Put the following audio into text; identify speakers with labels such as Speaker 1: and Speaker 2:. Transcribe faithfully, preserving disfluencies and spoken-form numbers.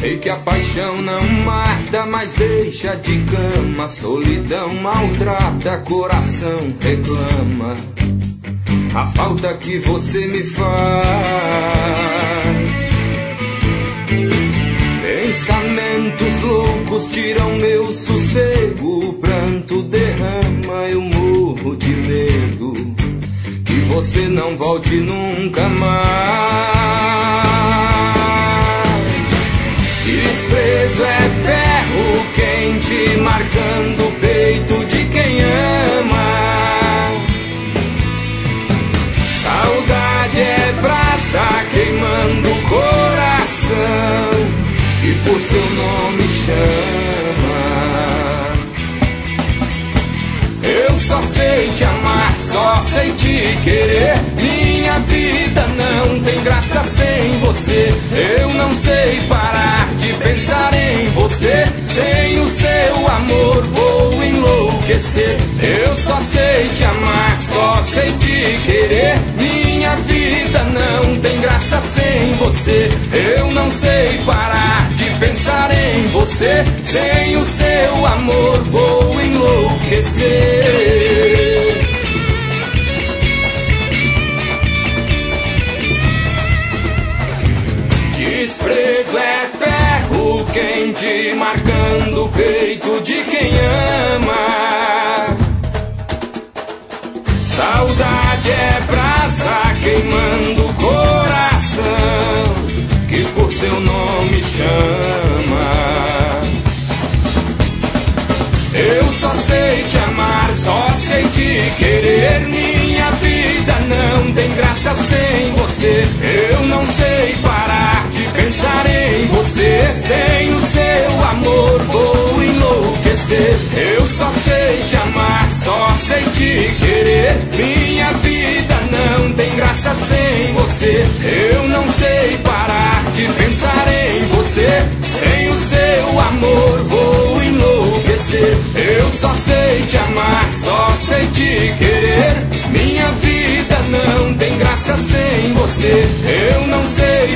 Speaker 1: Sei que a paixão não mata, mas deixa de cama. Solidão maltrata, coração reclama. A falta que você me faz. Pensamentos loucos tiram meu sossego. O pranto derrama, eu morro de medo que você não volte nunca mais. Desprezo é ferro quente marcando o peito de quem ama. Saudade é brasa queimando o coração e por seu nome chama. Eu só sei te amar, só sei te querer. Minha vida não tem graça sem você. Eu não sei parar de pensar em você. Sem o seu amor vou enlouquecer. Eu só sei te amar, só sei te querer. Minha vida não tem graça sem você. Eu não sei parar de pensar em você. Sem o seu amor vou enlouquecer. Desprezo é ferro quente marcando o peito de quem ama. Saudade é brasa queimando o coração que por seu nome chama. Eu só sei te amar, só sei te querer. Minha vida não tem graça sem você. Eu não sei parar de pensar em você. Sem o seu amor vou enlouquecer. Eu só sei te amar, só sei te querer. Minha vida não tem graça sem você. Eu não sei parar de pensar em você. Sem o seu amor vou enlouquecer. Eu só sei te amar, só sei te querer. Minha vida não tem graça sem você. Eu não sei